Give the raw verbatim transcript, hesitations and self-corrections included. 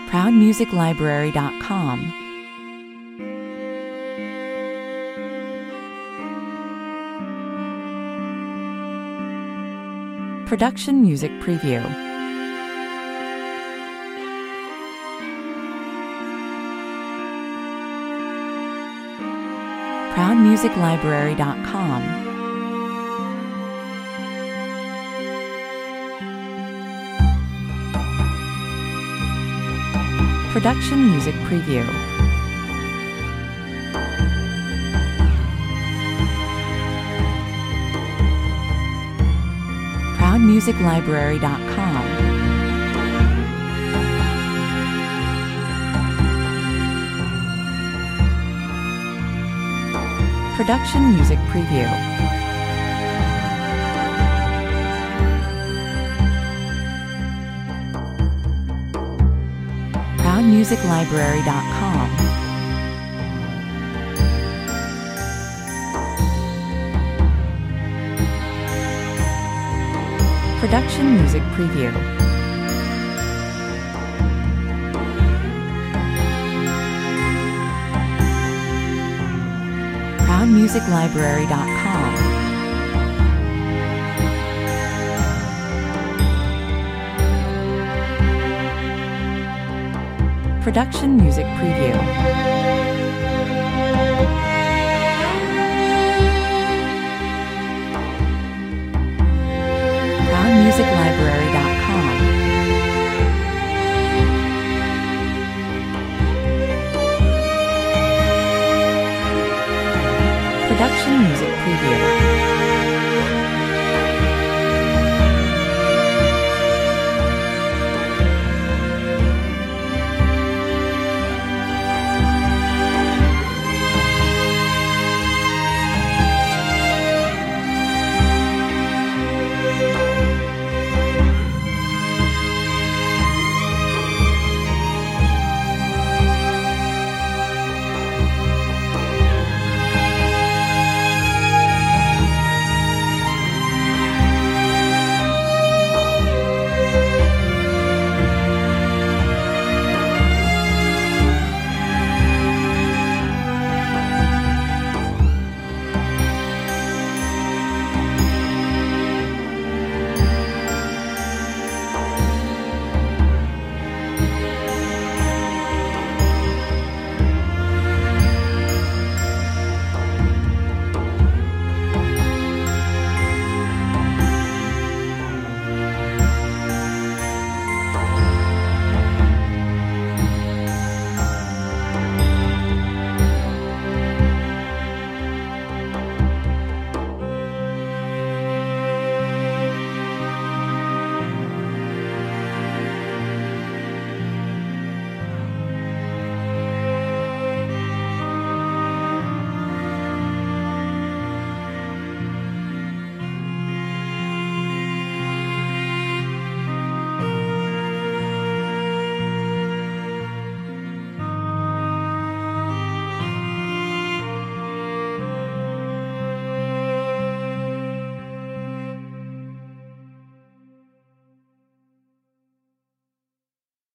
proud music library dot com. Production Music Preview. proud music library dot com. Production Music Preview. proud music library dot com. Production Music Preview. proud music library dot com. Production Music Preview. proud music library dot com. Production Music Preview.